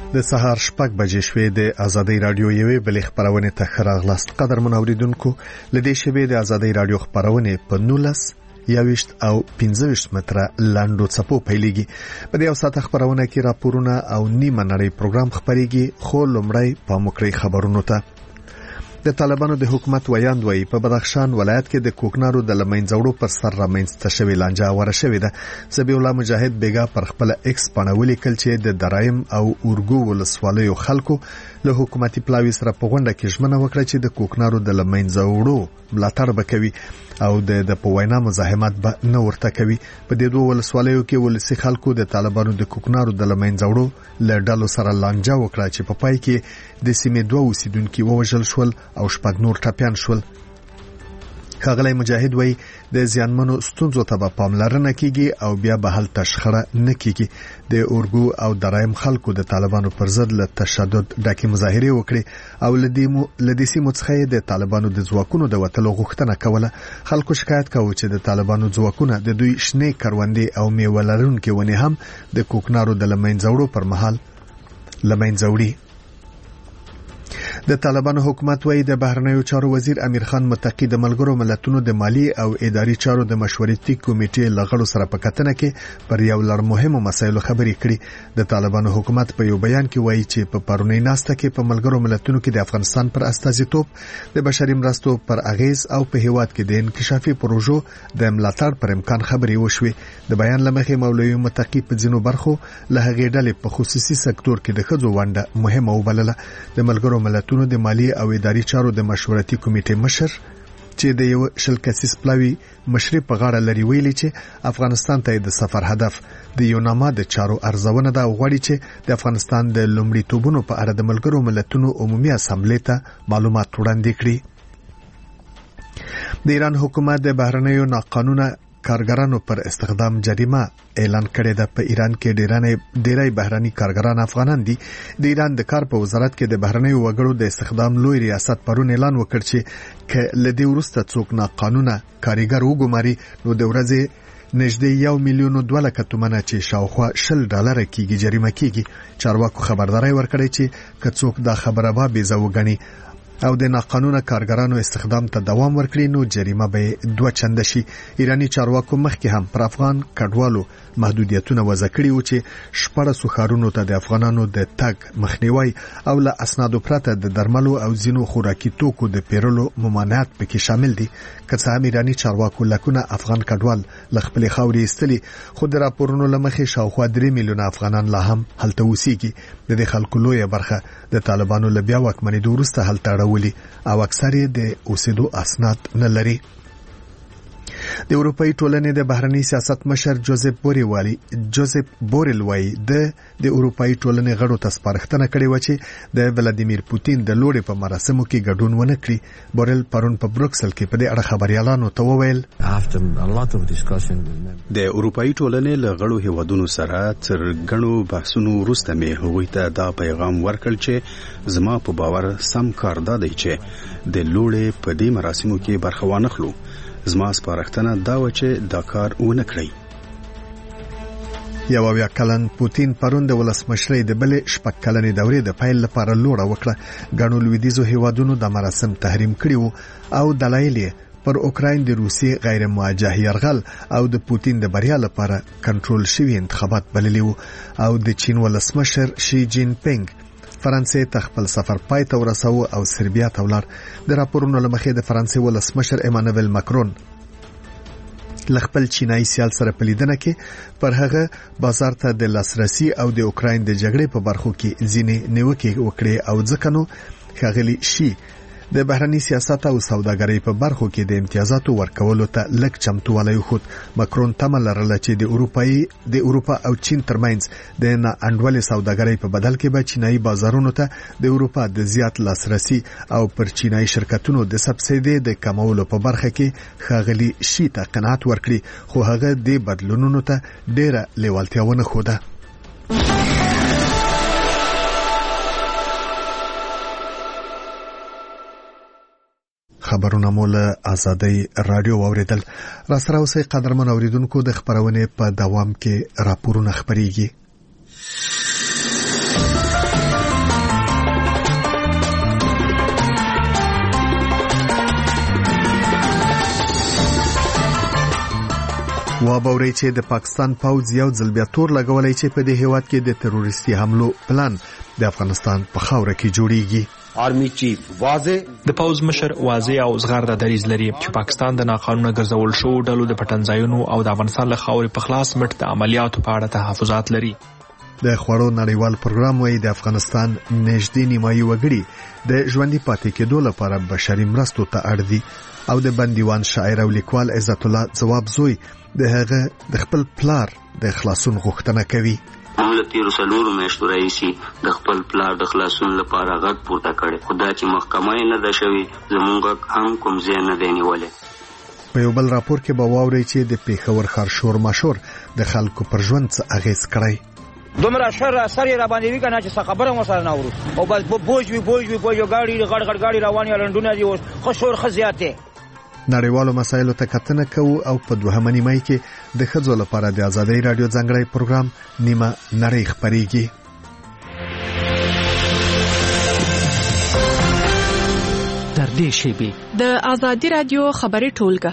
د سهار 6 بجې شوې د ازادي رادیو یوې بلې خبرونه ته خراغلاست قدرمن اوریدونکو لدې شبې د ازادي رادیو خبرونه په 19 یاوشت او 15 متره لاندو چپو پیلېږي. په دې اوساته خبرونه کې راپورونه او نیمه نړۍ پروګرام خبريږي. خو لومړی په مکرې خبرونو ته د طالبانو د حکومت ویاندوی په بدخشان ولایت کې د کوکنارو د لمنځوړو پر سر رامنځته شوی لانجه وره شوې ده. سبي الله مجاهد بیګا پر خپل ایکس باندې ولیکل چې د درایم او اورګو ولسوالیو خلکو له حکومتي پلاوی سره په غونډه کې ژمنه وکړه چې د کوکنارو د لمنځوړو ملاتړ وکوي او د پوینا مزاحمت به نه ورته کوي. په دې دوه ولسوالیو کې ولسی خلکو د طالبانو د کوکنارو د لمنځوړو له ډلو سره لانجه وکړه چې په پای کې د سیمې دوه اوسیدونکو ووژل شول او شپږ نور ټپيان شول. ښاغلی مجاهد وایي د زیانمنو ستونزو ته به پاملرنه کیږي او بیا به حل تشخره نه کیږي. د اورګو او درایم خلکو د طالبانو پر ضد له تشدد ډکه مظاهره وکړي او لدې سیمو څخه د طالبانو د ځواکونو د وټلو غوښتنه کوله. خلکو شکایت کاوه چې د طالبانو ځواکونه د دوی شنه کروندې او میوه لرونکي ونې هم د کوکنارو د لمنځوړو پر مهال لمنځوړي. د طالبانو حکومت وایي د بهرنیو چارو وزیر امیر خان متقی د ملګرو ملتونو د مالی او اداري چارو د مشورتي کمیټې لغړو سره په کتنه کې پر یو لړ مهمو مسایلو خبرې کړې. د طالبانو حکومت په یو بیان کې وایي چې په پرونی ناسته کې په ملګرو ملتونو کې د افغانستان پر استازیتوب د بشري مرستو پر اغیز او په هیواد کې د انکشافي پروژو د ملاتړ پر امکان خبرې وشوې. د بیان لمخې مولوی متقی په ځینو برخو له هغې ډلې په خصوصي سکتور کې د ښځو ونډه مهمه وبلله. د ملګرو ملتونو د مالی او اداري چارو د مشورتي کمیټې مشر چې د یو شل کسیز پلاوی مشري په غاړه لري ویلي چې افغانستان ته د سفر هدف د یو نامه د چارو ارزونه ده او غواړي چې د افغانستان د لومړیتوبونو په اړه د ملګرو ملتونو عمومي اسامبلې ته معلومات وړاندې کړي. د ایران حکومت د بهرنیو ناقانونه کارګرانو پر استخدام جریمه اعلان کړې ده. په ایران کې ډېری بهرني کارګران افغانان دي. د ایران د کار په وزارت کې د بهرنیو وګړو د استخدام لوی ریاست پرون اعلان وکړ چې لدې وروسته څوک ناقانونه کارګر وګماري نو د ورځې نږدې 1,200,000 تومنه چې شاوخوا $10 کېږي جریمه کېږي. چارواکو خبرداري ورکړې چې که څوک دا خبره به بې ځای وګڼي او د ناقانونه کارګرانو استخدام ته دوام ورکړي نو جریمه به 2 چنده شي. ایرانی چارواکو مخکې هم پر افغان کډوالو محدودیتونه وضع کړي و چې شپږ سوخارونو ته د افغانانو د تګ مخنیوي او له اسنادو پرته د درملو او ځینو خوراکي توکو د پیرلو ممانعت پکې شامل دي. که څه هم ایرانی چارواکو لکونه افغان کډوال له خپل خاورې ایستلي خو د راپورونو لمخې شاوخوا 3 میلیونه افغانان لا هم هلته اوسېږي. د دې خلکو لویه برخه د طالبانو له بیا واکمنۍ وروسته هلته اړولي او اکثر یې د اوسېدو اسناد نه لري. د اروپאי ټولنې د بهرنی سیاست مشر جوزف بوریل وایي د اروپאי ټولنې غړو ته سپارښتنه کړې و چې د ولادیمیر پوتین د لوړې په مراسمو کې ګډون ونه کړي. بوریل پرون په بروکسل کې په دې اړه خبريالانو ته وویل د اروپאי ټولنې له غړو هیوادونو سره تر غنو بحثونو وروسته مې هغوی ته دا پیغام ورکړ چې زما په باور سم کار دی چې د لوړې په دې مراسمو کې برخه وانخلو. زما سپارښتنه دا و چې دا کار ونه کړی. یو بیا کلن پوتین پرون د ولسمشرۍ د بلې شپږ کلنې دورې د پیل لپاره لوړه وکړه. غنو لویدیزو هیوادونو د مراسم تحریم کړي وو او دلایل یې پر اوکراین د روسي غیر موجه يرغل او د پوتین د بریا لپاره کنټرول شوی انتخابات بللی وو او د چین ولسمشر شي جین پینګ فرانسې ته خپل سفر پای ته ورساوه او سربیا ته ولاړ. د راپورونو لمخې د فرانسې ولسمشر ایمانوئل ماکرون خپل چینایي سیال سره په لیدنه کې پر هغه بازار ته د لاسرسي او د اوکراین د جګړې په برخو کې ځینې نیوکې وکړې او ځکه نو ښاغلي شي د بهرنی سیاست او سوداګرۍ په برخو کې د امتیازاتو ورکولو ته لږ چمتووالی وښود. ماکرون تمه لرله چې د اروپا او چین ترمنځ د ناانډولې سوداګرۍ په بدل کې به چینایي بازارونو ته د اروپا د زیات لاسرسي او پر چینایي شرکتونو د سبسایډي د کمولو په برخه کې ښاغلي شي ته قناعت ورکړي خو هغه د بدلونونو ته ډیره لیوالتیا ونه ښوده. خبرونه مول ازادي رادیو اوریدل. را سره اوسې قدرمن اوریدونکو د خبرونه په دوام کې راپورونه خبريږي. وابوري چې د پاکستان پوځ یو ځل بیا تور لګولای چې په دې هیواد کې د تروریستي حملو پلان د افغانستان په خاوره کې جوړیږي. آرمی چیف واضح د پوځ مشر واضح او زغرده دریځ لري چې پاکستان د ناقانونه ګرځول شو ډلو د پټنځایونو او د افغانستان له خاورې په خلاص مټ د عملیاتو په اړه تحفظات لري. د خوړو نړیوال پروګرام وايي د افغانستان نږدې نیمایي وګړي د ژوندۍ پاتې کېدو لپاره بشري مرستو ته اړ دي او د بندیوان شاعر او لیکوال عزت الله ځواب زوی د هغه د خپل پلار د خلاصون غوښتنه کوي. موږ تیر څلورو میاشتو راهیسې د خپل پلار د خلاصون لپاره غږ پورته کړی، خو دا چې محکمه یې نه ده شوې زموږ غږ هم کوم ځای نه دی نیولی. په یو بل راپور کې به واورئ چې د پېښور ښار شور ماشور د خلکو پر ژوند څه اغېز کړی. دومره شر اثر یې را باندې وی کنه چې څه خبره مو سره نه اورو او بس بوج وی غاړي غړ غاړي رواني لندونه دي خو شور خزياته. نړیوالو مسایلو ته کتنه کوو او په دوهمه نیمه کې د ښځو لپاره د آزادۍ رادیو ځانګړی پروګرام نیمه نړۍ خپرېږي. در دې شیبې د آزادۍ رادیو خبري ټولګه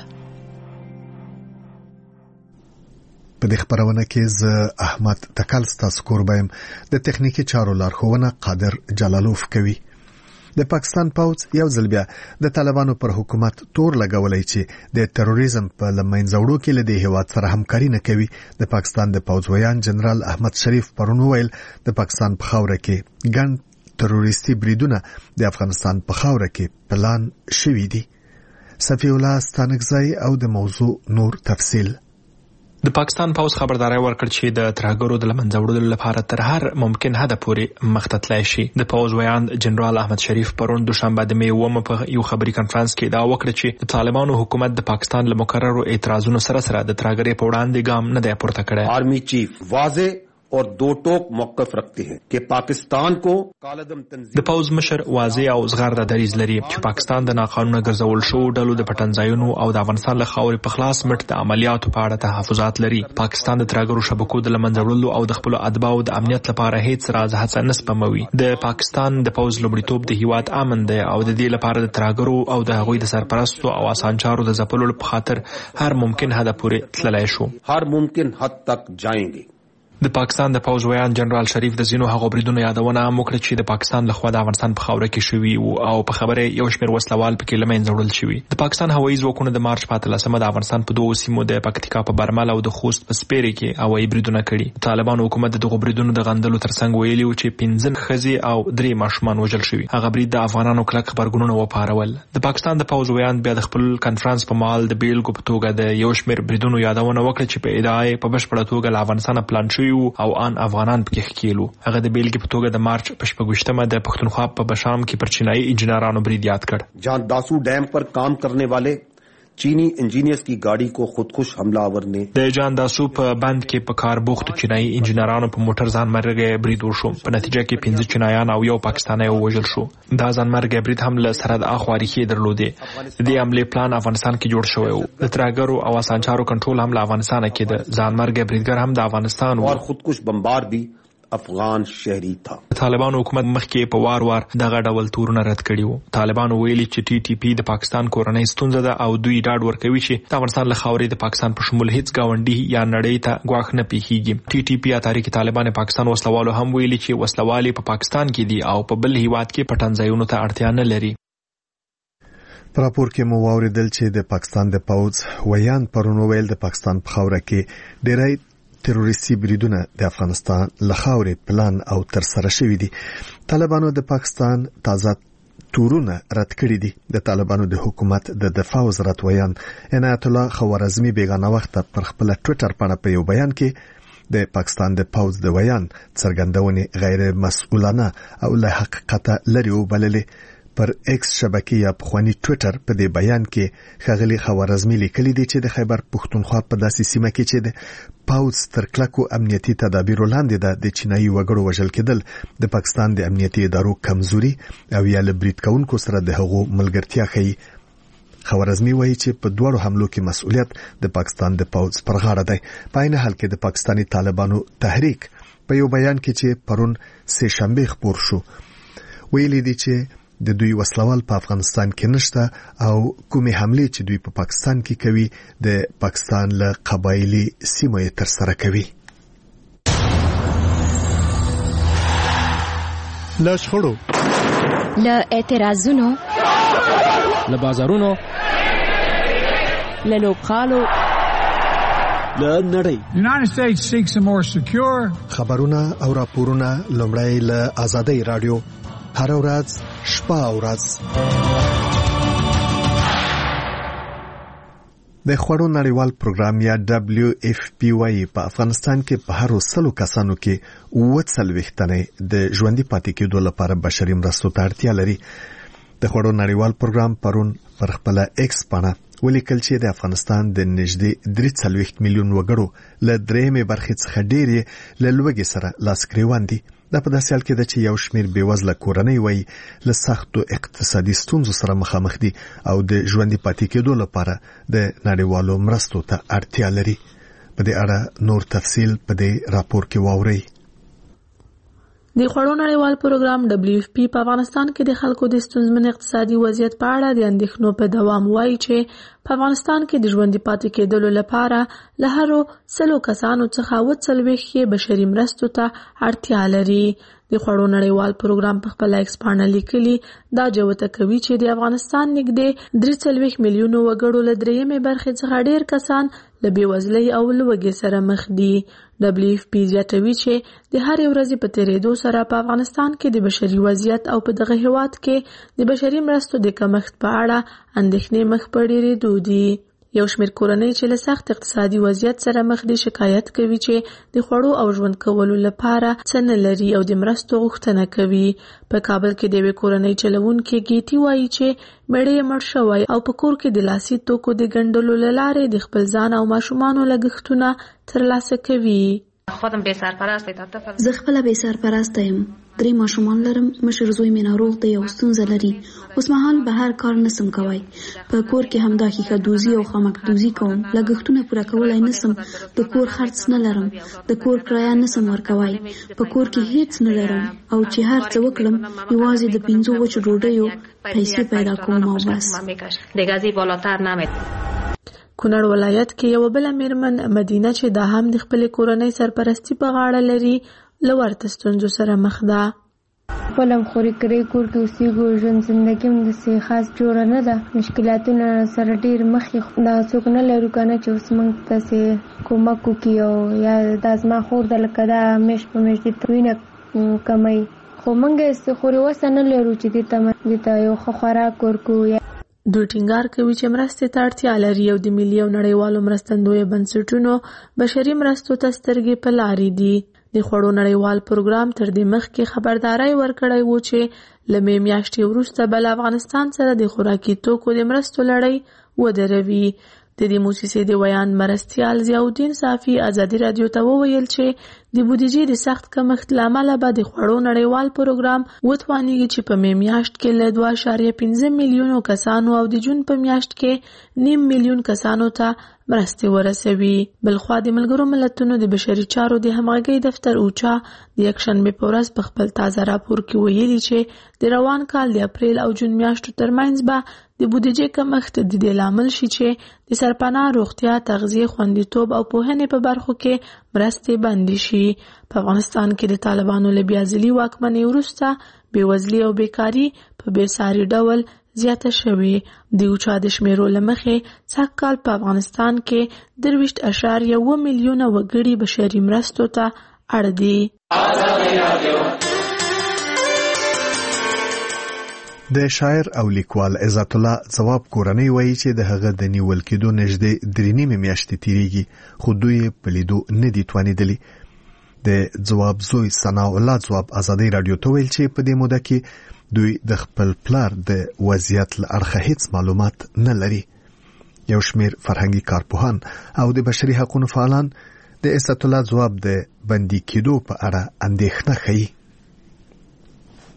په دې خبرونه کې ز احمد تکل ستاسو کوربایم د تخنیکی چارو لارښوونه قادر جلالوف کوي. د پاکستان پوځ یو ځل بیا د طالبانو پر حکومت تور لګولای چې د تروریزم په لمنځوړو کې له دې هیواد سره همکاري نه کوي. د پاکستان د پوځ ویان جنرال احمد شریف پرون ویل د پاکستان په خاوره کې ګڼ تروریستي بریدونه د افغانستان په خاوره کې پلان شوي دي. صفی الله ستانکزی او د موضوع نور تفصیل. د پاکستان پوځ خبرداري ورکړ چې د ترهګرو د لمنځوړلو لپاره تر هر ممکن حد پورې مخته شي. د پوځ ویان جنرال احمد شریف پرون دوشنبه د میوه په یو خبري کانفرنس کې دا وکړ چې د طالبانو حکومت د پاکستان له مکررو اعتراضونو سره د ترهګرۍ په وړاندې ګام نه دی پورته کړی. آرمی چیف واضح और दो टोक موقف रखते हैं कि पाकिस्तान को कालदम तंजीम د پوځ مشر واضح او زغرده دریځ لري چې پاکستان د ناقانونه ګرځول شو ډلو د پټنځایونو او د افغانستان له خاورې په خلاص مټ د عملیاتو په اړه تحفظات لري. پاکستان د ترهګرو شبکو د لمنځوړلو او د خپل اتباعو د امنیت لپاره هیڅ راز هڅه نه سپموي. د پاکستان د پوځ لومړیتوب د هیواد امن دی او د دې لپاره د ترهګرو او د هغوی د سرپرستو او اسانچارو د ځپلو په خاطر هر ممکن حد پورې تللی شو. हर मुमकिन हद तक जाएंगे. د پاکستان د پوځ ویان جنرال شریف د زینو هغو بریدونو یادونه هم وکړه چې د پاکستان لخوا د افغانستان په خاوره کې شوي او په خبره یو شمېر وسلوال پکې له منځه وړل شوي. د پاکستان هوایي ځواکونو د مارچ په 13مه د افغانستان په دوو سیمو د پکتیکا په برمل او د خوست په سپیرې کې هوایي بریدونه کړي. طالبانو حکومت دغه بریدونو د غندلو ترڅنګ ویلي و چې 15 ښځې او 3 ماشومان وژل شوي. هغه برید د افغانانو کلک خبرګونونه وپارول. د پاکستان د پوځ ویان بیا د خپل کانفرنس په مال د بیلګو په توګه د یو شمېر بریدونو یادونه وکړه چې په ادعا یې په بشپړه توګه له افغانستان پلان شوي او ان افغانان پکې ښکیلو. هغه د بیلګې په توګه د مارچ په 26مه د پښتونخوا په بشام کې پر چینایي انجینرانو برید یاد کړ. جہاں داسو ڈیم پر کام کرنے والے چینی انجینئرز کی گاڑی کو خودکش حملہ آور نے د جان داسو په بند کې په کار بوخت چینایي انجینرانو په موټر ځانمرګي برید وشو. په نتیجه کې 15 چینایان او یو پاکستانی وژل شو. دا ځانمرګي برید هم له سرحد اخواري کې درلودې. د دې حمله پلان افغانستان کې جوړ شوی و. د ترهګرو او اسانچارو کنټرول هم له افغانستان کې د ځانمرګي بریدګر هم د افغانستان اور خودکش بمبار بھی افغان شهري تھا. طالبانو حکومت مخکې په وار دغه ډول تورونه رد کړي وو. طالبانو ویلي چې ټي ټي پی د پاکستان کورنۍ ستونزه ده او دوی ډاډ ورکوي چې د افغانستان له خاورې د پاکستان په شمول هیڅ گاونډي یا نړۍ ته ګواښ نه پیښیږي. ټي ټي پی یا تحریک طالبان پاکستان وسلوالو هم ویلي چې وسلوالي په پاکستان کې دي او په بل هیواد کې پټنځایونو ته اړتیا نه لري. په راپور کې مو واوریدل چې د پاکستان د پوځ ویان پرون ویل د پاکستان په خاوره کې ډېری تروریستي بریدونه د افغانستان له خاورې پلان او ترسره شوي دي. طالبانو د پاکستان تازه تورونه رد کړي دي. د طالبانو د حکومت د دفاع وزارت ویان عنایت الله خوارزمي بیگانه وخت پر خپل ټوئیټر باندې په یو بیان کې د پاکستان د پوځ د ویان څرګندونې غیر مسؤلانه او له حقیقت لري وبللې. پر ایکس شبکې یا پخوانی ټوئیټر په دې بیان کې ښاغلي خوارزمي لیکلي دي چې د خیبر پښتونخوا په داسې سیمه کې چې د پوځ تر کلکو امنیتي تدابیرو لاندې د چینایي وګړو وژل کېدل د پاکستان د امنیتي ادارو کمزوري او یا له برید کوونکو سره د هغو ملګرتیا ښیي. خوارزمي وایي چې په دوړو حملو کې مسؤلیت د پاکستان د پوځ پر غاړه دی. په عین حال کې د پاکستاني طالبانو تحریک په یو بیان کې چې پرون سه شنبه خبر شو ویلي دي چې د دوی وسلوال په افغانستان کې نشته او کومې حملې چې دوی په پاکستان کې کوي د پاکستان له قبایلی سیمو یې ترسره کوي. له شخړو، له اعتراضونو، له بازارونو، له لوبغالو، له نړۍ. United States seeks a more secure. خبرونه او راپورونه لومړی له آزادۍ رادیو هر ورځ شپه او ورځ. د خوړو نړیوال پروګرام یا WFP په افغانستان کې په هر 100 کسانو کې 40 تنه د ژوندۍ پاتې کېدو لپاره بشري مرستو ته اړتیا لري. د خوړو نړیوال پروګرام پرون پر خپل ایکس باندې ولیکل چې د افغانستان د نږدې 3 میلیون وګړو له درېمې برخې څخه ډېری له لوږې سره لاس ګریوان دي. دا په داسې حال کې ده چې یو شمېر بېوزله کورنۍ وایي له سختو اقتصادي ستونزو سره مخامخ دي او د ژوندۍ پاتې کېدو لپاره د نړیوالو مرستو ته اړتیا لري. په دې اړه نور تفصیل په دې راپور کې واورئ. د خوړو نړیوال پروګرام WFP په افغانستان کې د خلکو د ستونزمن اقتصادي وضعیت په اړه د اندېښنو په دوام وایي چې په افغانستان کې د ژوندۍ پاتې کېدلو لپاره له هرو 100 کسانو څخه 40 بشري مرستو ته اړتیا لري. د خوړو نړیوال پروګرام په خپل ایکس باندې لیکلي دا جوته کوي چې د افغانستان نږدې 3 میلیونو وګړو له درېمې برخې څخه ډېر کسان له بېوزلۍ او لوږې سره مخ دي. WFP زیاتوي چې د هرې ورځې په تیریدو سره په افغانستان کې د بشري وضعیت او په دغه هیواد کې د بشري مرستو د کمښت په اړه اندېښنې مخ په ډېرېدو دي. یو شمېر کورنۍ چې له سخت اقتصادي وضعیت سره مخ دي شکایت کوي چې د خوړو او ژوند کولو لپاره څه نه لري او د مرستو غوښتنه کوي. په کابل کې د یوې کورنۍ چلوونکې ګیټي وایي چې مېړه یې مړ شوی او په کور کې د لاسي توکو د ګنډلو له لارې د خپل ځان او ماشومانو لګښتونه ترلاسه کوي. خودم بې سرپرسته یم. زه خپله بې سرپرسته یم. 3 ماشومان لرم. مشر زوی مې ناروغ دی او ستونزه لري. اوس مهال بهر کار نسم کوای. په کور کې همدا ښیښه دوزي او خامک دوزي کوم. لګښتونه پوره کولای نسم. د کور خرڅ نه لرم. د کور کرایه نسم ورکوای. په کور کې هیڅ نه لرم او چې هر څه وکړم یوازې د 5 وچو ډوډیو پیسې پیدا کوم او بس. دیگه بالاتر نمید. کونړ ولایت کې یو بل میرمن مدینه چې دا هم د خپل کورنۍ سرپرستی په غاړه لري لورته ستونزو سره مخ ده. خپلم خوري کړی کور کې اوسېږو. ژوند زندګي هم داسې خاص جوړه نه ده. مشکلاتونه سره ډېر مخې دا څوک نه لرو که نه چې اوس موږ داسې کومک وکړي او یا دا زما خور ده لکه دا میاشت په میاشت دې ته وینه کموي خو موږ یې خوري وسه نه لرو چې دې ته یو ښه خوراک ورکړو. دوی ټینګار کوي چې مرستې ته اړتیا لري او د ملي او نړیوالو مرستندویه بنسټونو بشري مرستو ته سترګې په لارې دي. د خوړو نړیوال پروګرام تر دې مخکې خبرداري ورکړی و چې له مې میاشتې وروسته به له افغانستان سره د خوراکي توکو د مرستو لړۍ ودروي. د دې موسسې د ویان مرستیال ضیاءالدین صافي ازادي رادیو ته وویل چې د بودیجې د سخت کمښت له امله به د خوړو نړیوال پروګرام وتوانیږي چې په مې میاشت کې له 2.15 میلیونو کسانو او د جون په میاشت کې 9 میلیون کسانو ته مرستې ورسوي. بلخوا د ملګرو ملتونو د بشري چارو د همغږۍ دفتر اوچا د یکشنبې په ورځ په خپل تازه راپور کې ویلي چې د روان کال د اپریل او جون میاشتو ترمنځ به د بودیجې کمښت د دې لامل شي چې د سرپناه روغتیا، تغذیه، خوندیتوب او پوهنې په برخو کې مرستې بندې شي. په افغانستان کې د طالبانو له بیا ځلي واکمنۍ وروسته بېوزلي او بیکاري په بېساري ډول زیاته شوې. د اوچا د شمیرو له مخې سږکال په افغانستان کې 23.1 میلیونه وګړي بشري مرستو ته اړ دي. د شاعر او لیکوال عزت الله ځواب کورنۍ وایي چې د هغه د نیول کېدو نږدې 3 میاشتې تیریږي خو دوی په لیدو نه دي توانېدلي. د ځواب زوی ثناء الله ځواب ازادي رادیو ته ویل چې په دې موده کې دوی د خپل پلار د وضعیت له اړخه هیڅ معلومات نه لري. یو شمېر فرهنګي کارپوهان او د بشري حقوقو فعالان د عزت الله ځواب د بندي کېدو په اړه اندېښنه ښیي.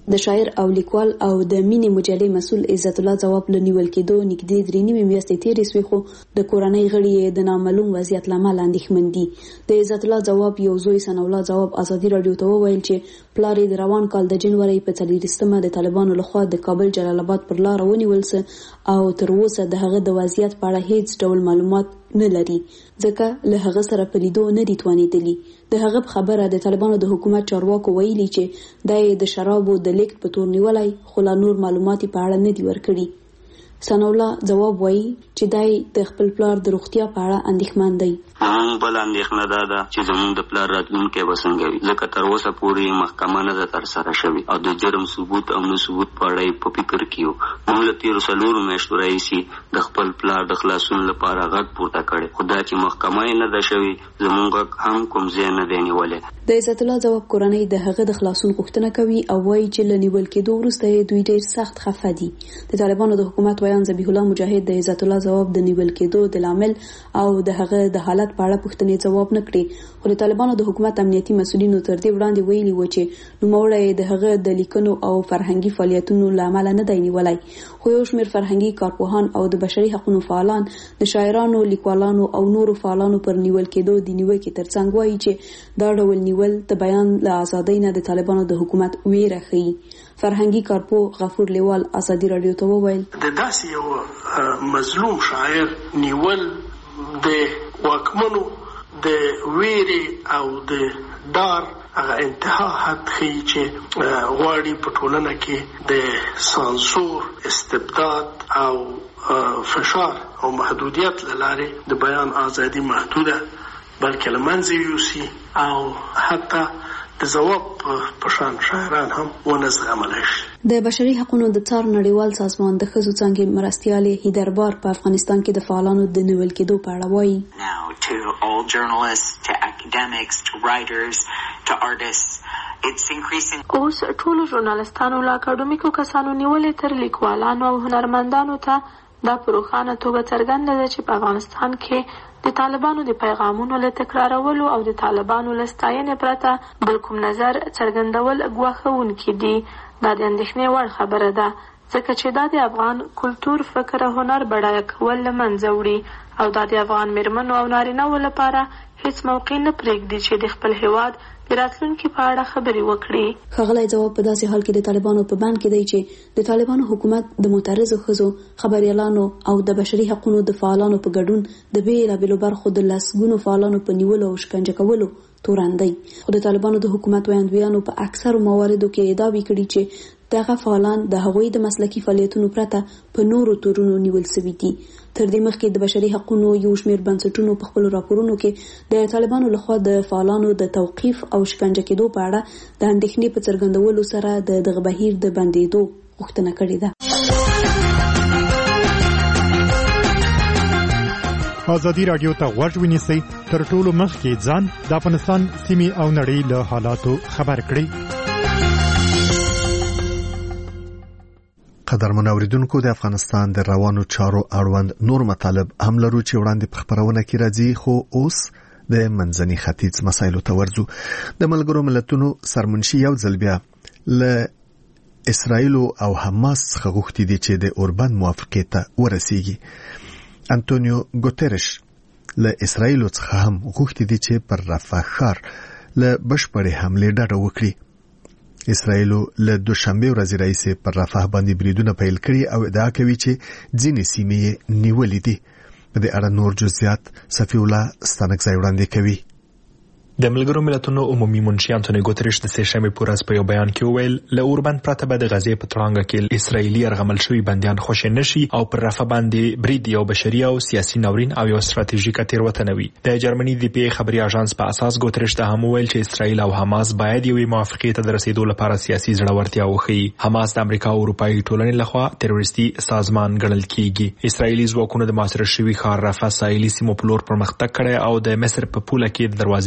د شاعر او لیکوال او د مینې مجلې مسول عزت الله ځواب لنیول کېدو نږدې 3 میاشتې تیرې شوې، خو د کورنۍ غړي د نامعلوم وضعیت لامل اندېښمن دي. د عزت الله ځواب یو زوی ثنا الله ځواب ازادي رادیو ته وویل چې پلار د روان کال د جنوري په 4مه د طالبانو لخوا د کابل جلال آباد پر لار ونیول سه او تر اوسه د هغه د وضعیت په اړه هیڅ ډول معلومات نه لري، ځکه له هغه سره په لیدو نه دي توانېدلی. د هغه په خبره د طالبانو د حکومت چارواکو ویلي چې د شرابو د لیکټ په تور نیولای، خو لا نور معلومات په اړه نه دي ورکړي. ثنا الله ځواب وایي چې د خپل پلار د روغتیا په اړه اندېښمن دی. موږ بل اندېښنه ده چې زموږ د پلار راتلونکی به څنګه وي، ځکه تر اوسه پورې محکمه نه ده ترسره شوې او د جرم ثبوت او نه ثبوت په اړه په فکر کې یو. موږ له تېرو 4 میاشتو راهیسې د خپل پلار د خلاصون لپاره غږ پورته کړی، خو دا چې محکمه یې نه ده شوې زموږ غږ هم کوم ځای نه دی نیولی. د عزت الله ځواب کورنۍ د هغه د خلاصون غوښتنه کوي او وایي چې له نیول کېدو وروسته دوی ډېر سخت خفه دي. د طالبانو د حکومت ویان ذبیح الله مجاهد د عزت الله ځواب د نیول کېدو د لامل او د هغه د حالت په اړه پوښتنې ځواب نه کړي، خو د طالبانو د حکومت امنیتي مسؤلینو تر دې وړاندې ویلي و چې نوموړی د هغه د لیکنو او فرهنګي فعالیتونو له امله نه دی نیولی. خو یو شمېر فرهنګي کارپوهان او د بشري حقوقو فعالان د شاعرانو، لیکوالانو او نورو فعالانو پر نیول کېدو د نیوکې ترڅنګ وایي چې دا ډول نیول د بیان له ازادۍ نه د طالبانو د حکومت ویره ښيي. فرهنګي کارپوه غفور لیوال ازادي رادیو ته وویل د داسې یو مظلوم شاعر نیول د واکمنو د ویرې او د ډار هغه انتها حد ښیي چې غواړي په ټولنه کې د سانسور، استبداد او فشار او محدودیت له لارې د بیان ازادي محدوده بلکې له منځه یوسي او حتی د ځواب په شان شاعران هم ونه زغملی شي. د بشري حقوقو د څار نړیوال سازمان د ښځو څانګې مرستیالې هیدربار په افغانستان کې د فعالانو د نیول کېدو په اړه وایي to all journalists, to academics, to writers, to artists. It's increasing. اوس ټولو ژورنالستانو له اکاډمیکو کسانو نیولې تر لیکوالانو او هنرمندانو ته دا په روښانه توګه څرګنده ده چې په افغانستان کې د طالبانو د پیغامونو له تکرارولو او د طالبانو له ستاینې پرته بل کوم نظر څرګندول ګواښونکي دي. دا د اندېښنې وړ خبره ده، ځکه چې دا د افغان کلتور، فکر او هنر بډایه کول له منځه وړي او دا د افغان میرمنو او نارینه‌و لپاره هیڅ موقع نه پرېږدي چې د خپل هیواد د راتلونکي په اړه خبرې وکړي. ښاغلی ځواب په داسې حال کې د طالبانو په بند کې دی چې د طالبانو حکومت د معترضو ښځو، خبریالانو او د بشري حقوقو د فعالانو په ګډون د بېلابېلو برخو د لسګونو فعالانو په نیولو او شکنجه کولو توراندی. خو د طالبانو د حکومت ویاندویانو په اکثرو مواردو کې ادعا کړي چې دغه فعالان د هغوی د مسلکي فعالیتونو پرته په نورو تورونو نیول شوي دي. تر دې مخکې د بشري حقوقو یو شمېر بنسټونو په خپل راپورونو کې د طالبانو لخوا د فعالانو د توقیف او شکنجه کېدو په اړه د اندېښنې په څرګندولو سره دغه بهیر د بندېدو غوښتنه کړې ده. ازادي رادیو ته غوږ ونیسئ، تر ټولو مخکې ځان د افغانستان سیمې او نړۍ له حالاتو خبر کړئ. قدرمن اوریدونکو، د افغانستان د روانو چارو اړوند نور مطالب هم لرو چې وړاندې په خبرونه کې راځي، خو اوس د منځني ختیځ مسایلو ته ورځو. د ملګرو ملتونو سرمنشي یو ځل بیا له اسرائیل او حماس څخه غوښتي دي چې د اوربند موافقې ته ورسیږي. انټونیو ګوتریش له اسرائیل څخه هم غوښتي دي چې پر رفح ښار له بشپړې حملې ډډه وکړي. اسرائیل له دوشنبه ورځې راهیسې پر رفح باندې بریدونه پیل کړي او ادعا کوي چې ځینې سیمې نیولې دي. په دې اړه نور جزئیات صفی الله ستانکزی وړاندې کوي. د ملګرو ملتونو عمومي منشي انټونیو ګوتریش د سه شنبه په ورځ په یو بیان کې وویل له اوربند پرته به د غزې په تړانګه کې اسرایلی ارغمل شوی بندیان خوشی نشي او پر رفح باندې برید یو بشري او سیاسي ناورین او یو ستراتیژیکه تیروتنه وي. د جرمني دی پی خبري اژانس په اساس ګوتریش ته هم وویل چې اسرایل او حماس باید یوې موافقې ته د رسیدو لپاره سیاسي زړورتیا وښيي. حماس د امریکا او اروپایي ټولنې لخوا تروریستي سازمان ګڼل کیږي. اسرایلی ځواکونو د محاصره شوی ښار رفح ساحلي سیمو په لور پرمختګ کړی او د مصر په پوله کې د دروازې کنټرول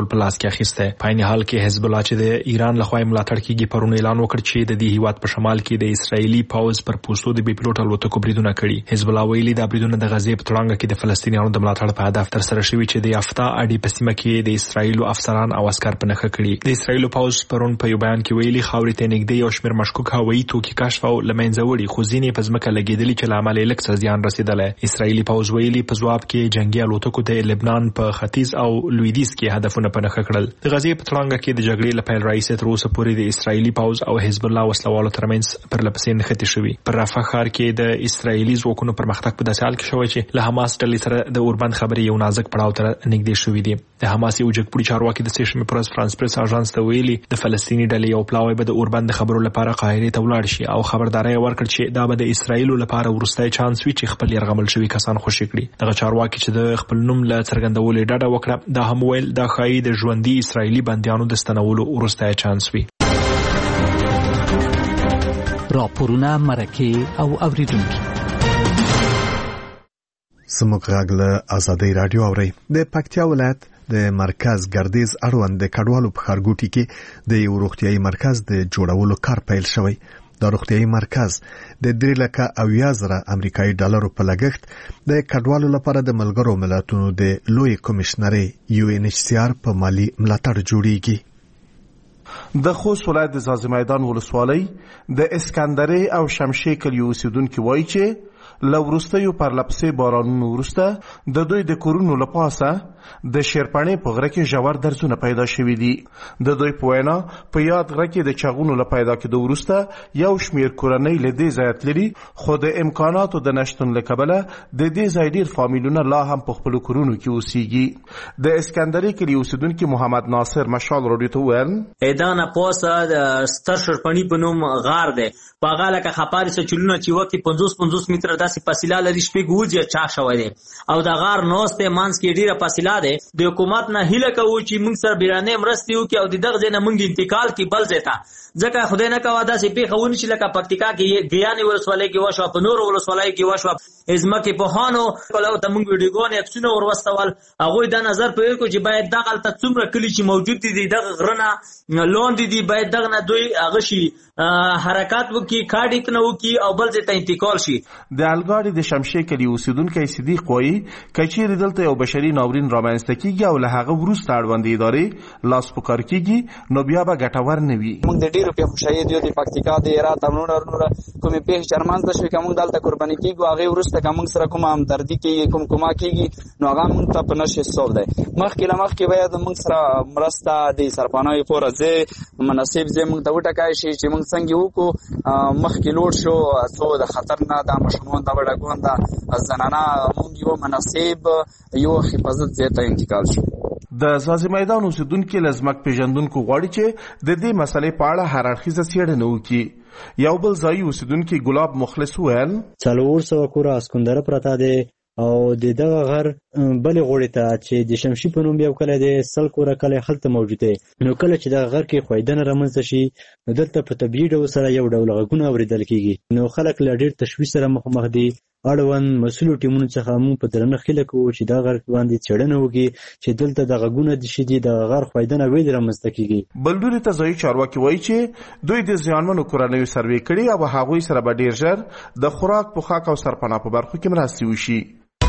کنټرول په لاس کې اخیسته. په عین حال کې حزب الله چې د ایران لخوا ملاتړ کیږي پرون اعلان وکړ چې د دې هیواد په شمال کې د اسرایلی پوځ پر پوستو د بي پلوټ الوتکو بریدونه کړي. حزب الله ویلي دا بریدونه د غزې په تړانګه کې د فلسطینیانو د ملاتړ په هدف تر سره شوي چې د یافتا اډي په سیمه کې د اسرایلو افسران او عسكر په نخښه کړي. د اسرایلو پوځ پرون په یو بیان کې ویلي خاورې ته نږدې یو شمېر مشکوک هوایي توکي کشف او له منځه وړي، خو ځینې په ځمکه لګېدلي چې له امله یې لږ څه زیان رسېدلی. اسرایلي پوځ ویلي په ځواب کې جنګي الوتکو د لبنان په ختیځ او لویدیځ کې هدفونه په نښه کړل. د غزې په تړانګه کې د جګړې له پیل راهیسې تر اوسه پورې د اسرایلي پوځ او حزب الله وسلوالو ترمنځ پرلپسې نښتې شوي. پر رفح ښار کې د اسرایلي ځواکونو پرمختګ په داسې حال کې شوی چې له حماس ډلې سره د اوربند خبرې یو نازک پړاو ته نږدې شوي دي. د حماس یو جګپوړي چارواکي د سیشن پرس فرانس پریس اژانس ته ویلي د فلسطیني ډلې یو پلاوی به د اوربند خبرو لپاره قاهرې ته ولاړ شي او خبرداري ورکړ چې دا به د اسرایلو لپاره ورستۍ چانس وي چې خپل يرغمل شوی کسان خوشي کړي. دغه چارواکي چې د خپل نوم له څرګندولو ډډه وکړه دا هم ویل دا ښایي د ژوندۍ اسرایلي بنديانو د ستنولو ورستۍ چانس وي. راپورونه مرکه او اوریدونکو سموږ غږ له آزادۍ رادیو اوري. د پکتیا ولایت د مرکز ګردیز اړوند د کډوالو په ښارګوټي کې د یو روغتیايي مرکز د جوړولو کار پیل شوی. دا روغتیايي مرکز د 3,80,000 امریکایي ډالرو په لګښت د کډوالو لپاره د ملګرو ملتونو د لوی کمشنري UNHCR په مالی ملاتړ جوړیږي. د خوست ولایت د ځاځي میدان ولسوالۍ د اسکندري او شمشې کلیو اوسیدونکو وایي چې لورستیو پر لپسې بارانونو ورسته د دوی د کورونو لپاسه د شیرپانې په غره کې ژور درزونه پیدا شوي دي. د دوی په وینا په یاد غره کې د چغونو له پیدا کېدو وروسته یو شمیر کورنۍ له دې ځای تللي، خو د امکاناتو د نشتون له کبله د دې ځای ډېر فامیلونه لا هم په خپلو کورونو کې اوسېږي. د اسکندري کلي اوسېدونکي محمد ناصر مشال راډیو ته وویل دا نه پوسه د ستر شیرپانې په نوم غار دی، په هغه لکه خپاري سچلونه چې وکې 50 متره داسې فاصله لري شپږ وځي چا شوی دی او د غار نوسته مانس کې ډیره فاصله ده. د حکومت نه هیله کوو چې موږ سره بیرانه مرستي وکړي او د دغه ځای نه موږ انتقال کې بل ځای ته ځکه خدای نه کوي داسې پیښونه چې لکه پکتیکا کې ګیانې ولسوالۍ کې وشو، په نور ولسوالۍ کې وشو، ازمکه په هانو کله ته موږ ویډیوګونه اکسونه ورواستول. هغه د نظر په وکړو چې باید دغه ته څومره کلی چې موجود دي دغه غرنه لوند دي باید دغه نه دوی هغه شي حرکت وکي کاډیک نه وکي او بل ځای ته انتقال شي. د الګاډي د شمشې کلی اوسیدونکو صدیق وایي کچېر دلته یو بشري ناورین رامنځته کیږي او له هغه وروسته اړوند ادارې لاس پکار کیږي نو بیا به ګټور نه وي. موږ د ډیرو په خوشاله دی د پکتیکا د هرات او نور کومې په چرمان د شوي کوم دلته قرباني کیږي هغه وروسته کوم سره کوم همدردی کیږي کوم کومه کیږي نو هغه موږ ته په نشه حساب دی. مخکې باید موږ سره مرسته د سرپناه پورځه مناسب زه موږ ته وټکای شي چې موږ څنګه وکړو مخکې لوړ شو څو د خطر نه د مشمون د وړاګون د زنانه موږ یو مناسب یو حفاظت زیاته انتقال شو. د ځاځي میدان اوسیدونکو لزمک پیژندونکو غواړي چې د دې مسلې په اړه هر اړخیزه څېړنه وکړي. یو بل ځای اوسیدونکو ګلاب مخلص وویل 400 کوره اسکندر پرته ده او د دغه غر بل غوړی ته چې د شمشي په نوم یو کله د سل کوره کله خلته موجود دی نو کله چې د غر کې خویدنه رامنځته شي نو دلته په طبيعي ډول سره یو ډول غږونه اوریدل کیږي نو خلک له ډیر تشویش سره مخ دي. اړوند مسؤل ټیمونو څخه موږ په درنه خله کوو چې دا غر باندې چړنه وږي چې دلته د غږونه د شدي د غر خویدنه ویل رامنځته کیږي. بلډوري ته ځای چارواکي وایي چې دوی د ځانمنو کورنیو سروې کړي او هغوی سره به ډیر ژر د خوراک پوښاک او سرپناه په برخو کې مرستې وشي.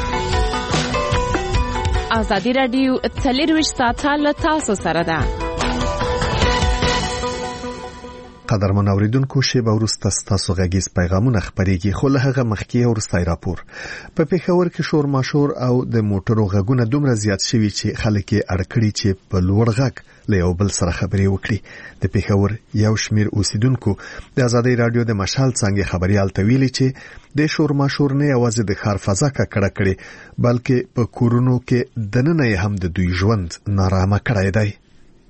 آزادی رادیو 24 ساعته له تاسو سره ده. قدرمن اوریدونکو شیبه وروسته ستاسو غږیز پیغامونه خپرېږي خو له هغه مخکې وروستی راپور. په پېښور کې شور ماشور او د موټرو غږونه دومره زیات شوي چې خلک یې اړ کړي چې په لوړ غږ له یو بل سره خبرې وکړي. د پېښور یو شمیر اوسیدونکو د آزادۍ رادیو د مشال څنګه خبريال ته ویلي چې د شور ماشور نه یوازې د ښار فضا ککړه کړي بلکې په کورونو کې دننه هم د دوی ژوند نارامه کړی دی.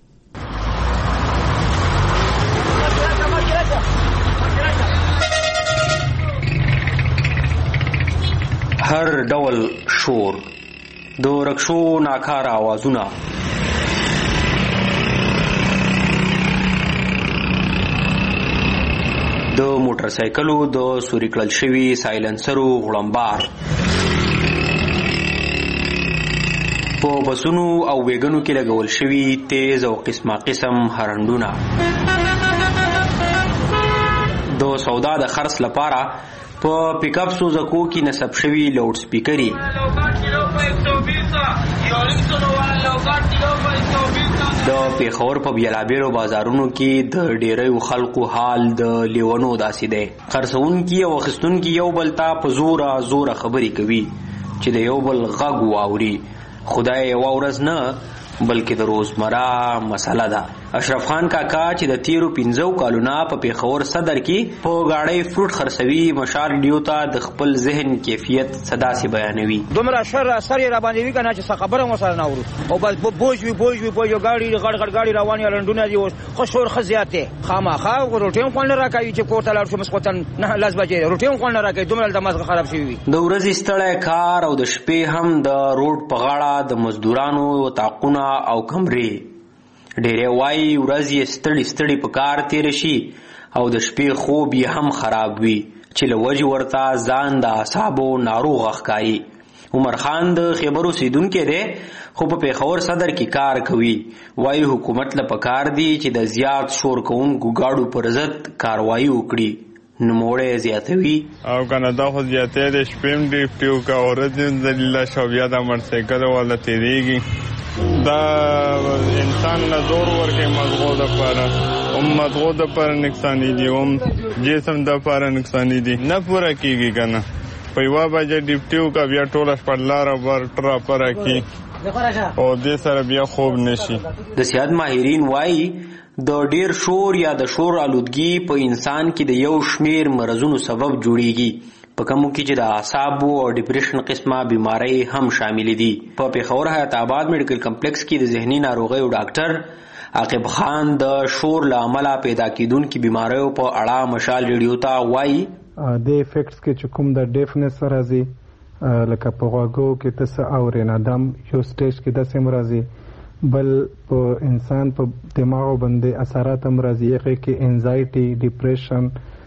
هر ډول شور، د رکشو ناکاره आवाजونه، د موټر سایکلو د سوري کړل شوي سایلنسرو غړمبار، په بسونو او ویګنو کې لګول شوي تیز او قسمه قسم هرنډونه. د سودا د خرڅ لپاره په پیک اپ سوزکو کې نصب شوي لاوډ سپیکري د پیښور په بیلابیلو بازارونو کې د ډیرو خلکو حال د لیونو داسې دی. خرڅونکي او اخیستونکي یو بل ته په زوره خبرې کوي چې د یو بل غږ واوري. خدای یوه ورځ نه بلکې د روزمره مسله ده. اشرف خان کاکا چې د تیرو 15 کالونه په پیښور صدر کې په گاډۍ فروټ خرڅوي مشال ډیو ته د خپل ذهن کیفیت صدا سي بیانوي. دومره شر اثر را باندې وی کنه چې خبره مو سره نه ورو او بس بوج وی گاډي غړ گاډي رواني لندونه دي خو شور خزياته خامخا روټیم خپل راکوي چې کوټه لار شو مسقطن نه لاس بجې روټیم خپل راکوي دومره د مزه خراب شي. د ورځې ستړی کار او د شپې هم د روډ په غاړه د مزدورانو طاقونه او کمرې. ډېرې وایي ورځې ستړي په کار تیر شي او د شپې خوب یې هم خراب وي چې له وجې ورته ځان د اعصابو ناروغ ښکاري. عمر خان د خیبر اوسیدونکی دی خو په پیښور صدر کې کار کوي. وایي حکومت له پکار دی چې د زیات شور کوونکو ګاډو پر ضد کاروایي وکړي. نوموړی زیاتوي او کنه دا خو زیاتې د شپې هم ډیوټي وکړه ورځې ذلیله شو بیا د موټرسایکل والا تېرېږي. دا انسان له زور ورکې مغزو دپاره نقصاني دي هم جسم دپاره نقصاني دي نه پوره کېږي که نه په یوه بجه ډیوټي وکړه بیا ټوله شپه لاره ټراپره کړي او دې سره بیا خوب نشي. د صحت ماهرین وایي د ډیر شور یا د شور آلودګي په انسان کې د یو شمیر مرزونو سبب جوړیږي په کومو کې چې د اعصابو او ډیپریشن قسمه بیماری هم شامل دي. په پیښور حیات آباد میډیکل کمپلیکس کې د ذهني ناروغیو ډاکټر عاقب خان د شور له امله پیدا کیدونکو بیماریو په اړه مشال ریډیو ته وایي د افیکټس کې چې کوم د ډیفنس راځي لکه په غوږو کې تاسو اورئ نه دم یو سټیج کې د سیم راځي بل په انسان په دماغ باندې اثرات هم راځي هغه کې انزایټي ډیپریشن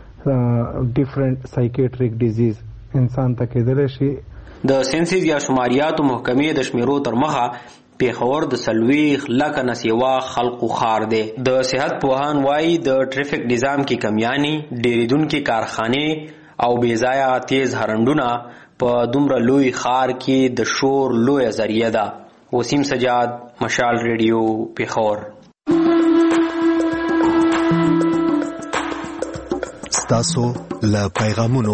ډیفرنٹ سایکیټریک ډیزیز انسان ته کېدل شي. د سنسز یا شماریاتو محکمې د شمیرو تر مخه پیښور د 40 لکه نه سیوا خلقو خار دی. د صحت پوهان وایي د ټریفیک نظام کې کمیاني ډیریدونکو کارخانه او بیځایه تیز هرنډونه په دومره لوی خار کې د شور لوی ذریعہ ده. وسیم سجاد مشال ریډیو پیښور. ستاسو له پیغامونو.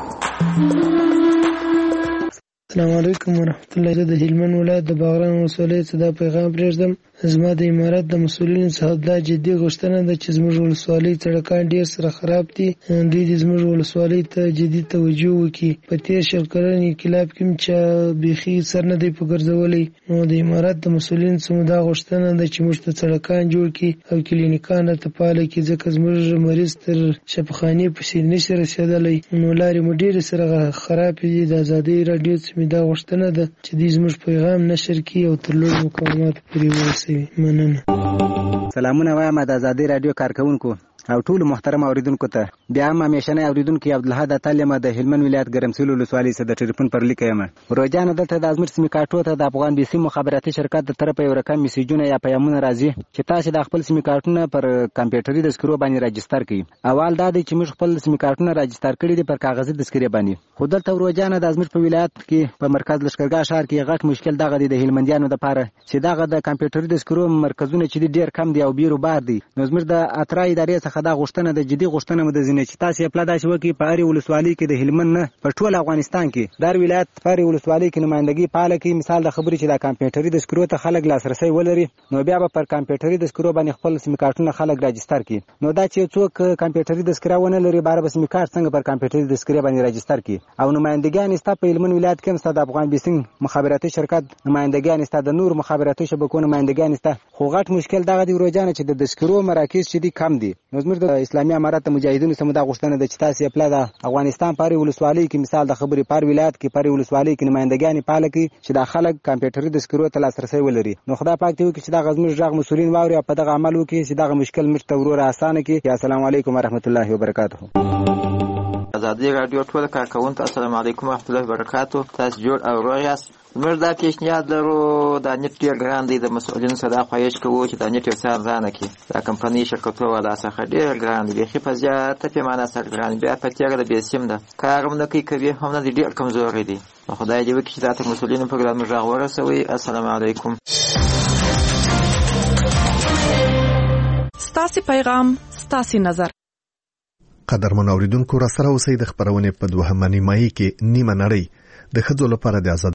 السلام علیکم ورحمت الله. زه د هلمند ولایت د باغران ولسوالۍ څخه دا پیغام پرېږدم. زما د امارات د مسؤلینو څخه دا جدي غوښتنه ده چې زموږ ولسوالۍ سړکان ډېر سره خراب دي. دوی د زموږ ولسوالۍ ته جدي توجه وکړي. په تېر 100 کلن انقلاب کې چې بیخي سر نه دی په ګرځولی نو د امارات د مسؤلینو څخه دا غوښتنه ده چې موږ ته سړکان جوړ کړي او کلینیکان راته فعاله کړي ځکه زموږ مریض تر شفاخانې پسې نشي رسېدلی نو لارې مو ډېرې سره خرابې دي. د ازادۍ راډیو څخه دا غوښتنه ده چې دوی زموږ پیغام نشر کړي او تر لوړو مقاماتو پورې ورسوي. مننه. سلامونه وایم د ازادۍ راډیو کارکونکو او ټول محترم اوریدونکو ته. بیا هم همیشنی اوریدونکو عبدالحد اتل د هلمند ولایت ګرمسول ولسوالۍ څخه د ټلیفون پر لیک یم. روزانه دلته د ازمیر سیمې کارټو ته د افغان بي سي مخابراتي شرکت د طرفه یو رقم میسیجونه یا پیغامونه راځي چې تاسو د خپل سیمې کارټونه پر کمپیوټري دسکرو باندې راجستر کړئ. اول دا دی چې موږ خپل سیمې کارټونه راجستر کړي دي پر کاغذي دسکرې باندې. خو دلته روزانه د ازمیر په ولایت کې په مرکز لشکرګاه ښار کې غټ مشکل دغه دی د هلمندیانو لپاره چې دغه د کمپیوټري دسکرو مرکزونه چې ډیر کم دي او بیرو بار دي. نو زموږ د اترا ادارې څخه دا غوښتنه د جدي غوښتنه مده زینې چې تاسو په لادای شو کې په اړ ولسوالۍ کې د هلمند نه په ټول افغانستان کې د ولایت پر ولسوالۍ کې نمائندګي پاله کې مثال د خبرې چې د کمپیوټري دسکرو ته خلک لاسرسي ولري نو بیا به پر کمپیوټري دسکرو باندې خپل سیم کارتونه خلک راجستر کړي. نو دا چې څوک کمپیوټري دسکرو ونه لري بار به سیم کارت څنګه پر کمپیوټري دسکرو باندې راجستر کړي. او نمائندګان است په هلمند ولایت کې مست د افغان بي سي مخابراتي شرکت نمائندګان است د نور مخابراتي شبکو نمائندګان است. خو غټ مشکل دغه دی روزانه چې د دسکرو مراکز چې دي کم دي. نو زموږ د اسلامي امارات مجاهدینو سم دا غوښتنه ده چې تاسو خپل د افغانستان پر ولسوالۍ کې مثال د خبرې پر ولایت کې پر ولسوالۍ کې نمائندګان پاله کې چې د خلک کمپیوټري دسکرو ته لاسرسي ولري. نو خدای پاک دې وکړي چې دا غزمیر ژغ مسولین واوري او په دغه عمل وکړي چې دغه مشکل مشته ورور اسانه کې. السلام علیکم ورحمت الله وبرکاته. ازادي رادیو ټول کارکونکو السلام علیکم ورحمت الله وبرکاتو. تاسو جوړ او روغ یاست؟ موږ دا پیشنهاد لرو دا نت ډیر ګران دی، د مسؤلینو سره خواهش کوو چې دا نت یو څه ارزانه کړي. دا کمپنۍ شرکتونه والا څخه ډیر ګران دی، بیخي په زیاته پیمانه سره ګران، بیا په تیاره د بیسیم ده، کار هم نه کوي، کوي هم نه دی، ډیر کمزوری دی. خدای دې وکړي چې دا ته مسؤلینو پروګرام موږ غږ ورسوي. السلام علیکم. ستاسو پیغام ستاسو نظر. قدرمن اوریدونکو را سره اوسئ. د خبرونه په دوهمه نیمایي کې نیمه نړۍ د ښځو لپاره د آزاد